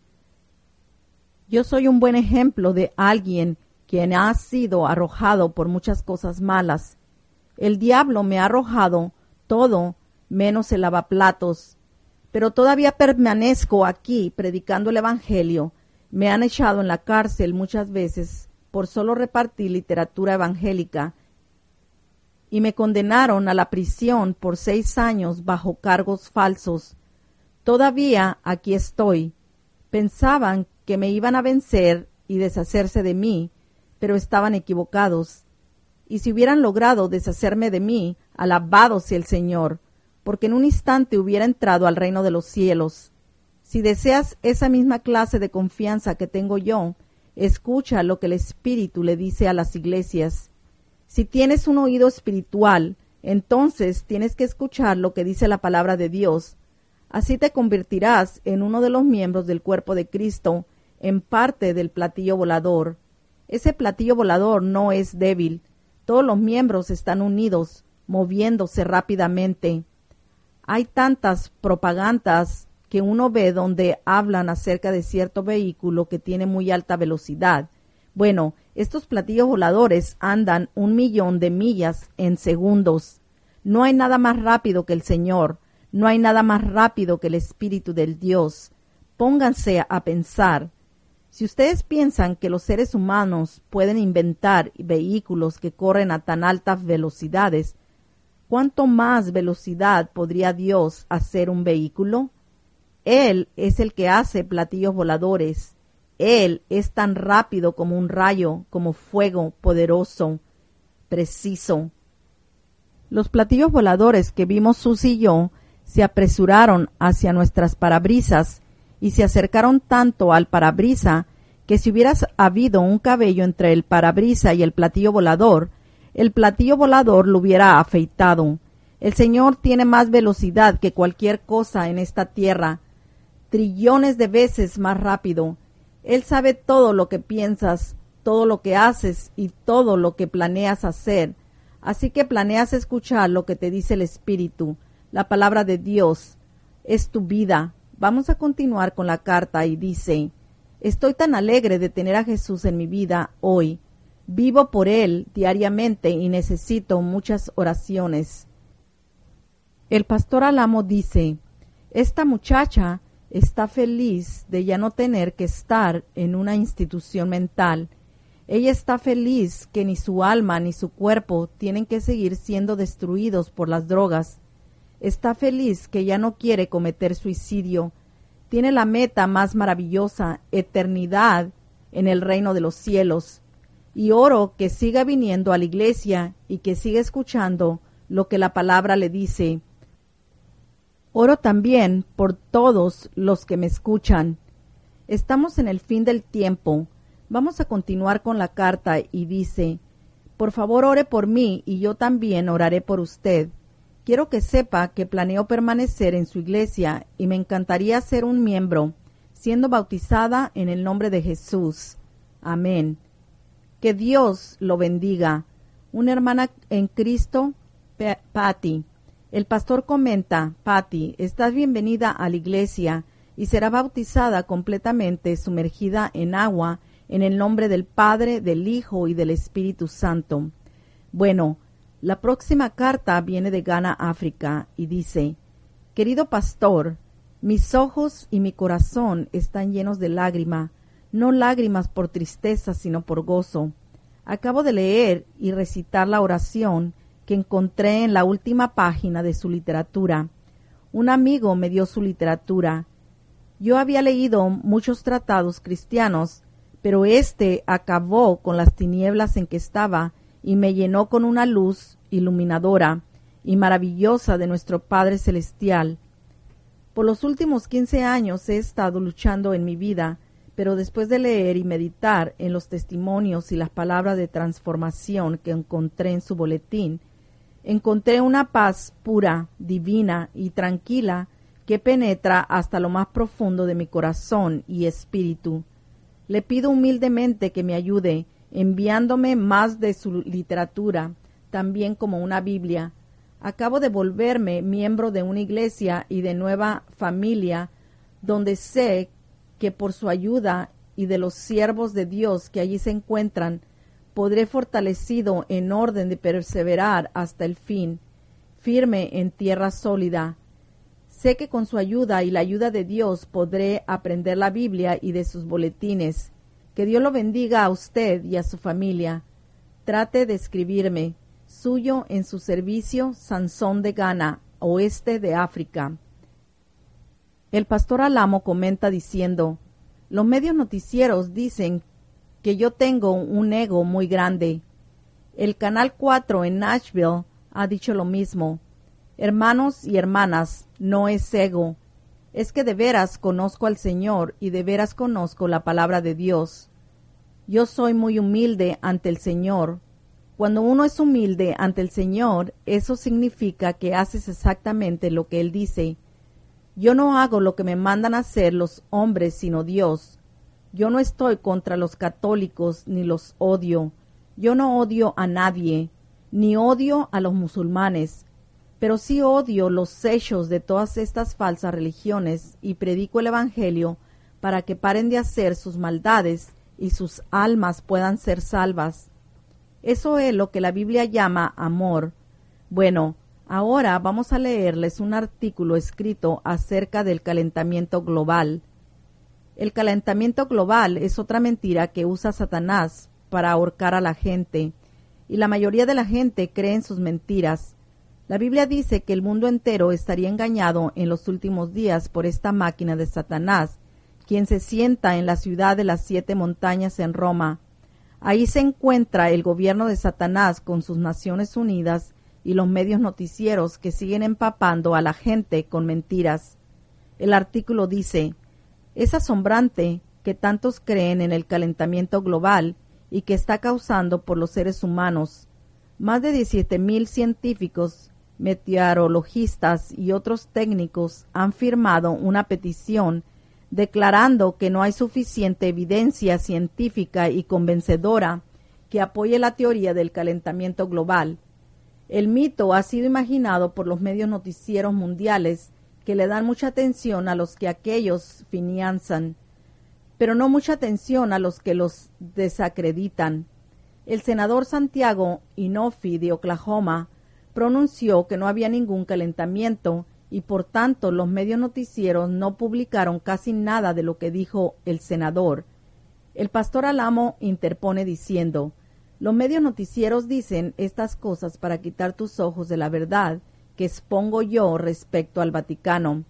Yo soy un buen ejemplo de alguien quien ha sido arrojado por muchas cosas malas. El diablo me ha arrojado todo menos el lavaplatos, pero todavía permanezco aquí predicando el Evangelio. Me han echado en la cárcel muchas veces por solo repartir literatura evangélica y me condenaron a la prisión por 6 años bajo cargos falsos. Todavía aquí estoy. Pensaban que me iban a vencer y deshacerse de mí, pero estaban equivocados. Y si hubieran logrado deshacerme de mí, alabado sea el Señor, porque en un instante hubiera entrado al reino de los cielos. Si deseas esa misma clase de confianza que tengo yo, escucha lo que el Espíritu le dice a las iglesias. Si tienes un oído espiritual, entonces tienes que escuchar lo que dice la palabra de Dios. Así te convertirás en uno de los miembros del cuerpo de Cristo, en parte del platillo volador. Ese platillo volador no es débil. Todos los miembros están unidos, moviéndose rápidamente. Hay tantas propagandas que uno ve donde hablan acerca de cierto vehículo que tiene muy alta velocidad. Bueno, estos platillos voladores andan 1.000.000 de millas en segundos. No hay nada más rápido que el Señor. No hay nada más rápido que el Espíritu del Dios. Pónganse a pensar. Si ustedes piensan que los seres humanos pueden inventar vehículos que corren a tan altas velocidades, ¿cuánto más velocidad podría Dios hacer un vehículo? Él es el que hace platillos voladores. Él es tan rápido como un rayo, como fuego poderoso, preciso. Los platillos voladores que vimos Susie y yo se apresuraron hacia nuestras parabrisas y se acercaron tanto al parabrisa que si hubiera habido un cabello entre el parabrisa y el platillo volador lo hubiera afeitado. El Señor tiene más velocidad que cualquier cosa en esta tierra, trillones de veces más rápido. Él sabe todo lo que piensas, todo lo que haces y todo lo que planeas hacer. Así que planeas escuchar lo que te dice el Espíritu. La palabra de Dios es tu vida. Vamos a continuar con la carta y dice: estoy tan alegre de tener a Jesús en mi vida hoy. Vivo por Él diariamente y necesito muchas oraciones. El pastor Alamo dice: esta muchacha está feliz de ya no tener que estar en una institución mental. Ella está feliz que ni su alma ni su cuerpo tienen que seguir siendo destruidos por las drogas. Está feliz que ya no quiere cometer suicidio. Tiene la meta más maravillosa, eternidad en el reino de los cielos. Y oro que siga viniendo a la iglesia y que siga escuchando lo que la palabra le dice. Oro también por todos los que me escuchan. Estamos en el fin del tiempo. Vamos a continuar con la carta y dice: por favor ore por mí y yo también oraré por usted. Quiero que sepa que planeo permanecer en su iglesia y me encantaría ser un miembro, siendo bautizada en el nombre de Jesús. Amén. Que Dios lo bendiga. Una hermana en Cristo, Patty. El pastor comenta: Patty, estás bienvenida a la iglesia y será bautizada completamente sumergida en agua en el nombre del Padre, del Hijo y del Espíritu Santo. Bueno, la próxima carta viene de Ghana, África, y dice: querido pastor, mis ojos y mi corazón están llenos de lágrima, no lágrimas por tristeza, sino por gozo. Acabo de leer y recitar la oración que encontré en la última página de su literatura. Un amigo me dio su literatura. Yo había leído muchos tratados cristianos, pero este acabó con las tinieblas en que estaba y me llenó con una luz iluminadora. y maravillosa de nuestro Padre Celestial. Por los últimos 15 años he estado luchando en mi vida, pero después de leer y meditar en los testimonios y las palabras de transformación que encontré en su boletín, encontré una paz pura, divina y tranquila que penetra hasta lo más profundo de mi corazón y espíritu. Le pido humildemente que me ayude, enviándome más de su literatura, también como una Biblia. Acabo de volverme miembro de una iglesia y de nueva familia, donde sé que por su ayuda y de los siervos de Dios que allí se encuentran, podré fortalecido en orden de perseverar hasta el fin, firme en tierra sólida. Sé que con su ayuda y la ayuda de Dios podré aprender la Biblia y de sus boletines. Que Dios lo bendiga a usted y a su familia. Trate de escribirme. Suyo en su servicio, Sansón de Ghana, oeste de África. El pastor Alamo comenta diciendo: los medios noticieros dicen que yo tengo un ego muy grande. El Canal 4 en Nashville ha dicho lo mismo. Hermanos y hermanas, no es ego. Es que de veras conozco al Señor y de veras conozco la palabra de Dios. Yo soy muy humilde ante el Señor. Cuando uno es humilde ante el Señor, eso significa que haces exactamente lo que Él dice. Yo no hago lo que me mandan hacer los hombres, sino Dios. Yo no estoy contra los católicos ni los odio. Yo no odio a nadie, ni odio a los musulmanes, pero sí odio los hechos de todas estas falsas religiones y predico el Evangelio para que paren de hacer sus maldades y sus almas puedan ser salvas. Eso es lo que la Biblia llama amor. Bueno, ahora vamos a leerles un artículo escrito acerca del calentamiento global. El calentamiento global es otra mentira que usa Satanás para ahorcar a la gente, y la mayoría de la gente cree en sus mentiras. La Biblia dice que el mundo entero estaría engañado en los últimos días por esta máquina de Satanás, quien se sienta en la ciudad de las 7 montañas en Roma. Ahí se encuentra el gobierno de Satanás con sus Naciones Unidas y los medios noticieros que siguen empapando a la gente con mentiras. El artículo dice: es asombrante que tantos creen en el calentamiento global y que está causando por los seres humanos. Más de 17,000 científicos, meteorologistas y otros técnicos han firmado una petición declarando que no hay suficiente evidencia científica y convencedora que apoye la teoría del calentamiento global. El mito ha sido imaginado por los medios noticieros mundiales que le dan mucha atención a los que aquellos financian, pero no mucha atención a los que los desacreditan. El senador Santiago Inhofe de Oklahoma pronunció que no había ningún calentamiento y por tanto los medios noticieros no publicaron casi nada de lo que dijo el senador. El pastor Alamo interpone diciendo: los medios noticieros dicen estas cosas para quitar tus ojos de la verdad que expongo yo respecto al Vaticano.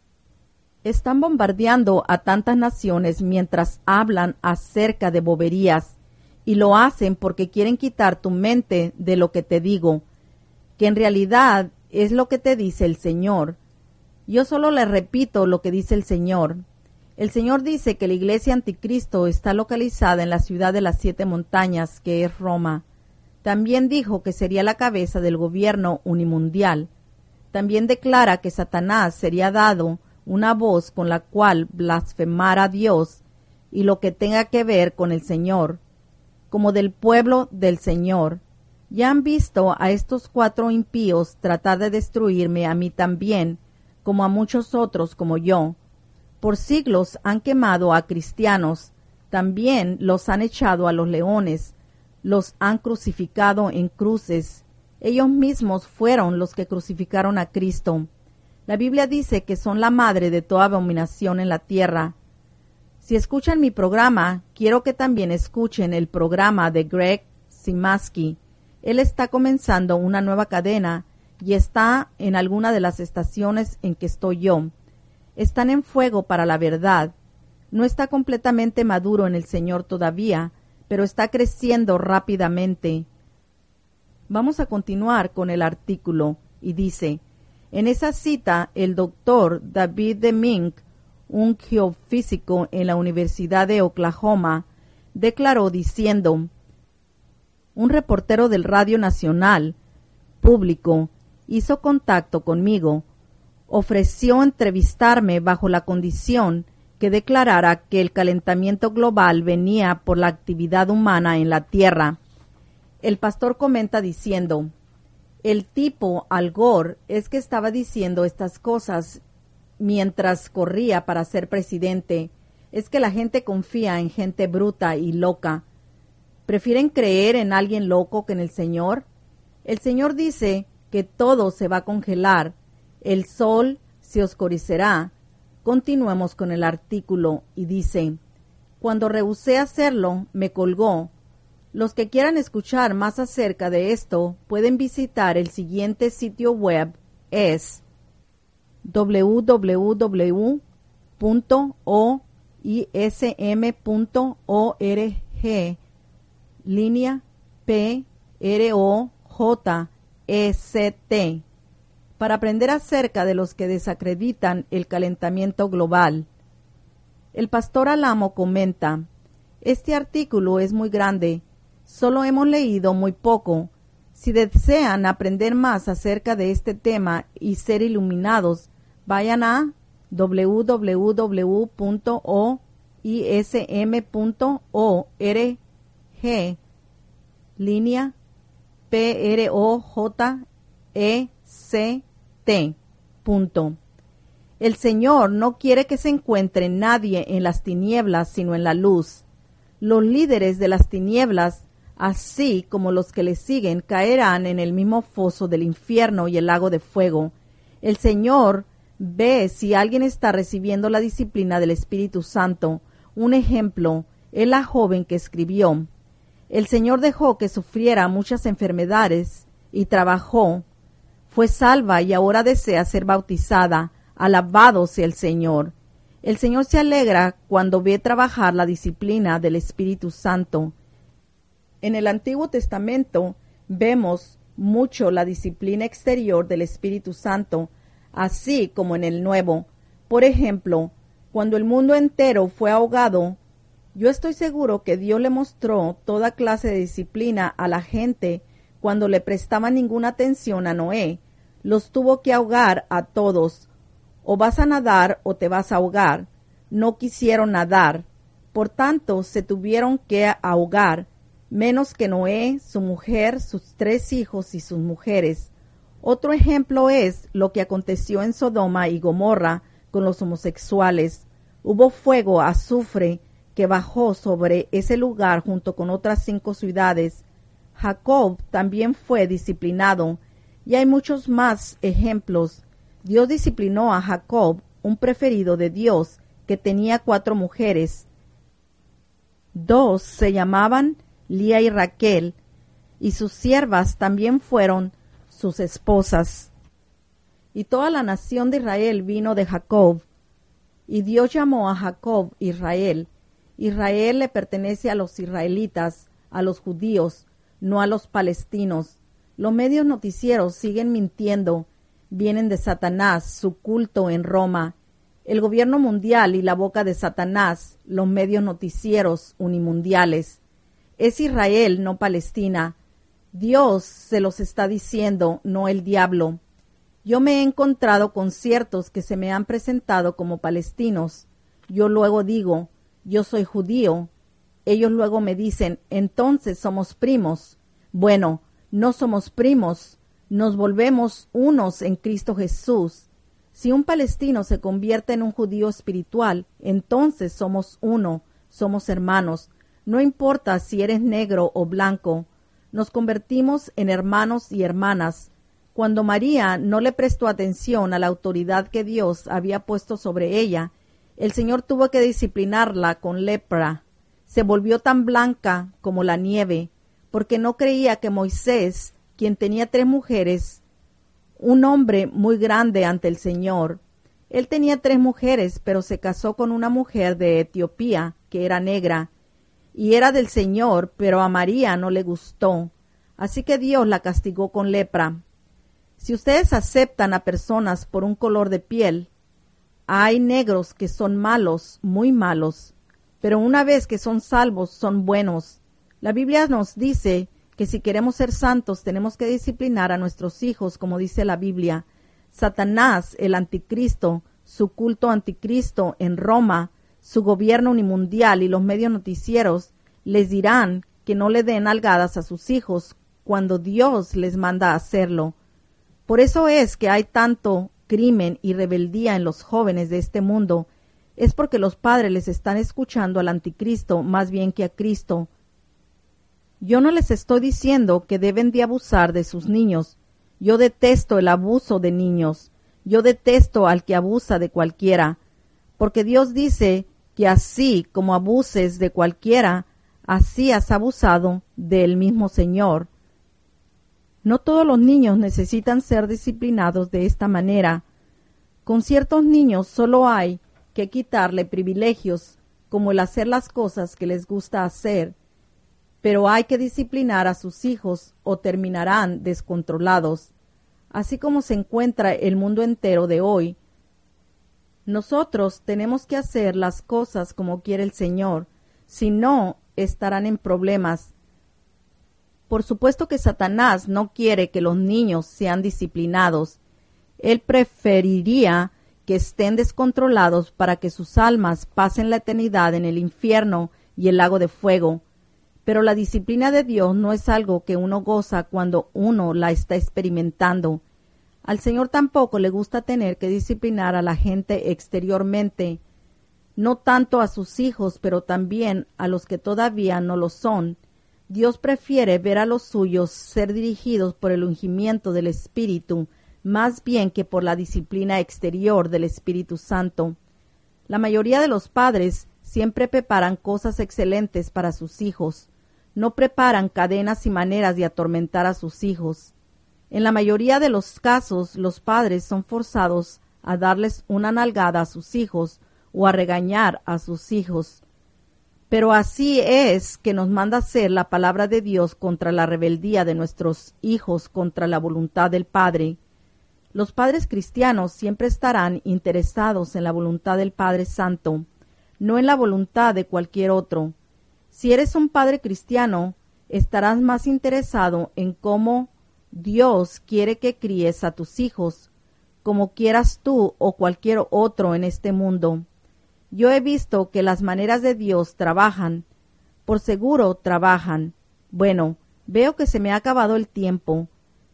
Están bombardeando a tantas naciones mientras hablan acerca de boberías, y lo hacen porque quieren quitar tu mente de lo que te digo, que en realidad es lo que te dice el Señor. Yo solo le repito lo que dice el Señor. El Señor dice que la iglesia anticristo está localizada en la ciudad de las 7 montañas, que es Roma. También dijo que sería la cabeza del gobierno unimundial. También declara que Satanás sería dado una voz con la cual blasfemar a Dios y lo que tenga que ver con el Señor, como del pueblo del Señor. Ya han visto a estos 4 impíos tratar de destruirme a mí también, como a muchos otros como yo. Por siglos han quemado a cristianos, también los han echado a los leones, los han crucificado en cruces. Ellos mismos fueron los que crucificaron a Cristo. La Biblia dice que son la madre de toda abominación en la tierra. Si escuchan mi programa, quiero que también escuchen el programa de Greg Simaski. Él está comenzando una nueva cadena y está en alguna de las estaciones en que estoy yo. Están en fuego para la verdad. No está completamente maduro en el Señor todavía, pero está creciendo rápidamente. Vamos a continuar con el artículo. y dice, en esa cita el doctor David Deming, un geofísico en la Universidad de Oklahoma, declaró diciendo, un reportero del Radio Nacional Público hizo contacto conmigo, ofreció entrevistarme bajo la condición que declarara que el calentamiento global venía por la actividad humana en la Tierra. El pastor comenta diciendo, el tipo Al Gore es que estaba diciendo estas cosas mientras corría para ser presidente. Es que la gente confía en gente bruta y loca. ¿Prefieren creer en alguien loco que en el Señor? El Señor dice que todo se va a congelar, el sol se oscurecerá. Continuemos con el artículo y dice, cuando rehusé hacerlo, me colgó. Los que quieran escuchar más acerca de esto pueden visitar el siguiente sitio web, es www.oism.org /PROJEST para aprender acerca de los que desacreditan el calentamiento global. El pastor Alamo comenta, este artículo es muy grande, solo hemos leído muy poco. Si desean aprender más acerca de este tema y ser iluminados, vayan a www.oism.org /PROJEST. El Señor no quiere que se encuentre nadie en las tinieblas, sino en la luz. Los líderes de las tinieblas, así como los que le siguen, caerán en el mismo foso del infierno y el lago de fuego. El Señor ve si alguien está recibiendo la disciplina del Espíritu Santo. Un ejemplo es la joven que escribió. El Señor dejó que sufriera muchas enfermedades y trabajó. Fue salva y ahora desea ser bautizada. Alabado sea el Señor. El Señor se alegra cuando ve trabajar la disciplina del Espíritu Santo. En el Antiguo Testamento vemos mucho la disciplina exterior del Espíritu Santo, así como en el Nuevo. Por ejemplo, cuando el mundo entero fue ahogado, yo estoy seguro que Dios le mostró toda clase de disciplina a la gente cuando le prestaba ninguna atención a Noé. Los tuvo que ahogar a todos. O vas a nadar o te vas a ahogar. No quisieron nadar. Por tanto, se tuvieron que ahogar, menos que Noé, su mujer, sus 3 hijos y sus mujeres. Otro ejemplo es lo que aconteció en Sodoma y Gomorra con los homosexuales. Hubo fuego, azufre, que bajó sobre ese lugar junto con otras 5 ciudades. Jacob también fue disciplinado, y hay muchos más ejemplos. Dios disciplinó a Jacob, un preferido de Dios, que tenía 4 mujeres. 2 se llamaban Lía y Raquel, y sus siervas también fueron sus esposas. Y toda la nación de Israel vino de Jacob, y Dios llamó a Jacob Israel. Israel le pertenece a los israelitas, a los judíos, no a los palestinos. Los medios noticieros siguen mintiendo. Vienen de Satanás, su culto en Roma. El gobierno mundial y la boca de Satanás, los medios noticieros unimundiales. Es Israel, no Palestina. Dios se los está diciendo, no el diablo. Yo me he encontrado con ciertos que se me han presentado como palestinos. Yo luego digo, yo soy judío. Ellos luego me dicen, entonces somos primos. Bueno, no somos primos, nos volvemos unos en Cristo Jesús. Si un palestino se convierte en un judío espiritual, entonces somos uno, somos hermanos. No importa si eres negro o blanco, nos convertimos en hermanos y hermanas. Cuando María no le prestó atención a la autoridad que Dios había puesto sobre ella, el Señor tuvo que disciplinarla con lepra. Se volvió tan blanca como la nieve, porque no creía que Moisés, quien tenía 3 mujeres, un hombre muy grande ante el Señor. Él tenía 3 mujeres, pero se casó con una mujer de Etiopía, que era negra, y era del Señor, pero a María no le gustó. Así que Dios la castigó con lepra. Si ustedes aceptan a personas por un color de piel, hay negros que son malos, muy malos, pero una vez que son salvos, son buenos. La Biblia nos dice que si queremos ser santos, tenemos que disciplinar a nuestros hijos, como dice la Biblia. Satanás, el anticristo, su culto anticristo en Roma, su gobierno unimundial y los medios noticieros les dirán que no le den nalgadas a sus hijos cuando Dios les manda a hacerlo. Por eso es que hay tanto crimen y rebeldía en los jóvenes de este mundo. Es porque los padres les están escuchando al anticristo más bien que a Cristo. Yo no les estoy diciendo que deben de abusar de sus niños. Yo detesto el abuso de niños. Yo detesto al que abusa de cualquiera. Porque Dios dice que así como abuses de cualquiera, así has abusado del mismo Señor. No todos los niños necesitan ser disciplinados de esta manera. Con ciertos niños solo hay que quitarle privilegios, como el hacer las cosas que les gusta hacer, pero hay que disciplinar a sus hijos o terminarán descontrolados. Así como se encuentra el mundo entero de hoy, nosotros tenemos que hacer las cosas como quiere el Señor, si no, estarán en problemas. Por supuesto que Satanás no quiere que los niños sean disciplinados. Él preferiría que estén descontrolados para que sus almas pasen la eternidad en el infierno y el lago de fuego. Pero la disciplina de Dios no es algo que uno goza cuando uno la está experimentando. Al Señor tampoco le gusta tener que disciplinar a la gente exteriormente, no tanto a sus hijos, pero también a los que todavía no lo son. Dios prefiere ver a los suyos ser dirigidos por el ungimiento del Espíritu, más bien que por la disciplina exterior del Espíritu Santo. La mayoría de los padres siempre preparan cosas excelentes para sus hijos. No preparan cadenas y maneras de atormentar a sus hijos. En la mayoría de los casos, los padres son forzados a darles una nalgada a sus hijos o a regañar a sus hijos. Pero así es que nos manda hacer la palabra de Dios contra la rebeldía de nuestros hijos contra la voluntad del Padre. Los padres cristianos siempre estarán interesados en la voluntad del Padre Santo, no en la voluntad de cualquier otro. Si eres un padre cristiano, estarás más interesado en cómo Dios quiere que críes a tus hijos, como quieras tú o cualquier otro en este mundo. Yo he visto que las maneras de Dios trabajan. Por seguro trabajan. Bueno, veo que se me ha acabado el tiempo.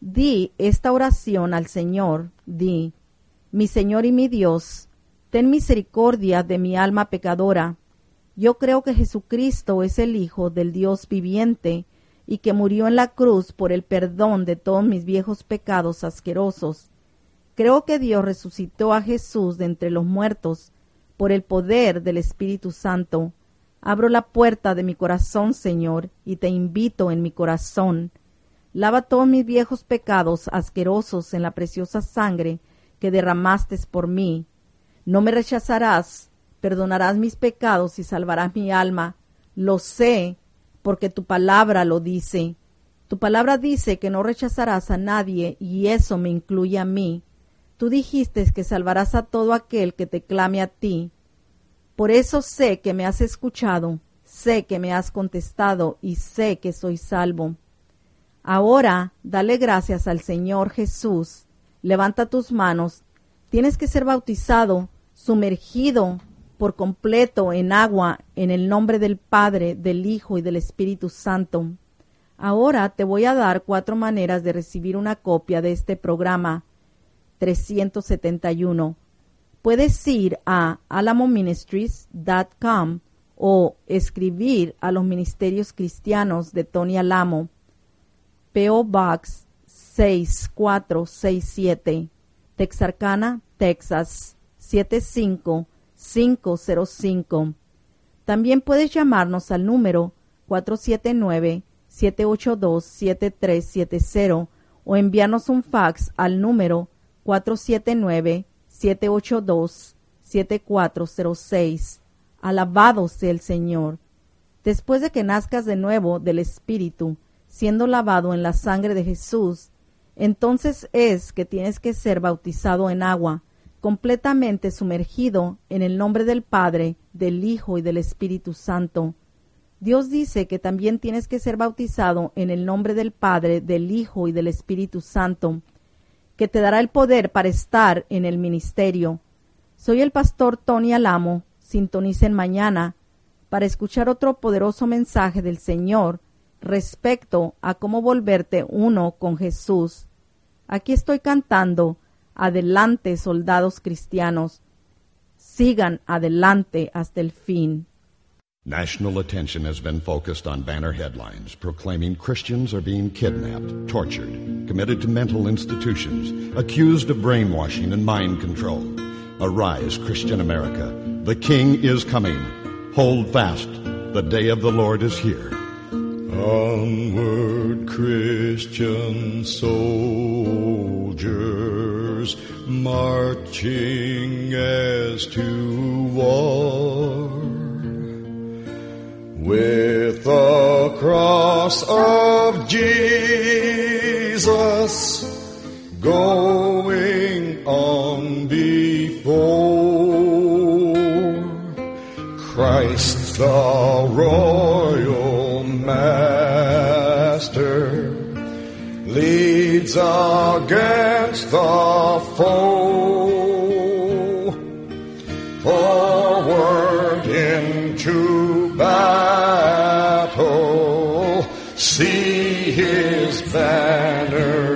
Di esta oración al Señor. Di: mi Señor y mi Dios, ten misericordia de mi alma pecadora. Yo creo que Jesucristo es el Hijo del Dios viviente y que murió en la cruz por el perdón de todos mis viejos pecados asquerosos. Creo que Dios resucitó a Jesús de entre los muertos por el poder del Espíritu Santo. Abro la puerta de mi corazón, Señor, y te invito en mi corazón. Lava todos mis viejos pecados asquerosos en la preciosa sangre que derramaste por mí. No me rechazarás, perdonarás mis pecados y salvarás mi alma. Lo sé, porque tu palabra lo dice. Tu palabra dice que no rechazarás a nadie, y eso me incluye a mí. Tú dijiste que salvarás a todo aquel que te clame a ti. Por eso sé que me has escuchado, sé que me has contestado y sé que soy salvo. Ahora, dale gracias al Señor Jesús. Levanta tus manos. Tienes que ser bautizado, sumergido por completo en agua, en el nombre del Padre, del Hijo y del Espíritu Santo. Ahora te voy a dar 4 maneras de recibir una copia de este programa 371. Puedes ir a alamoministries.com o escribir a los Ministerios Cristianos de Tony Alamo, P.O. Box 6467, Texarkana, Texas 75505. También puedes llamarnos al número 479-782-7370 o enviarnos un fax al número 479-782-7406. Alabado sea el Señor. Después de que nazcas de nuevo del Espíritu, siendo lavado en la sangre de Jesús, entonces es que tienes que ser bautizado en agua, completamente sumergido en el nombre del Padre, del Hijo y del Espíritu Santo. Dios dice que también tienes que ser bautizado en el nombre del Padre, del Hijo y del Espíritu Santo, que te dará el poder para estar en el ministerio. Soy el pastor Tony Alamo. Sintonicen mañana para escuchar otro poderoso mensaje del Señor respecto a cómo volverte uno con Jesús. Aquí estoy cantando, adelante soldados cristianos, sigan adelante hasta el fin. National attention has been focused on banner headlines proclaiming Christians are being kidnapped, tortured, committed to mental institutions, accused of brainwashing and mind control. Arise, Christian America. The King is coming. Hold fast. The day of the Lord is here. Onward, Christian soldiers, marching as to war. With the cross of Jesus going on before, Christ the royal master leads against the foe, forward into battle, see his banner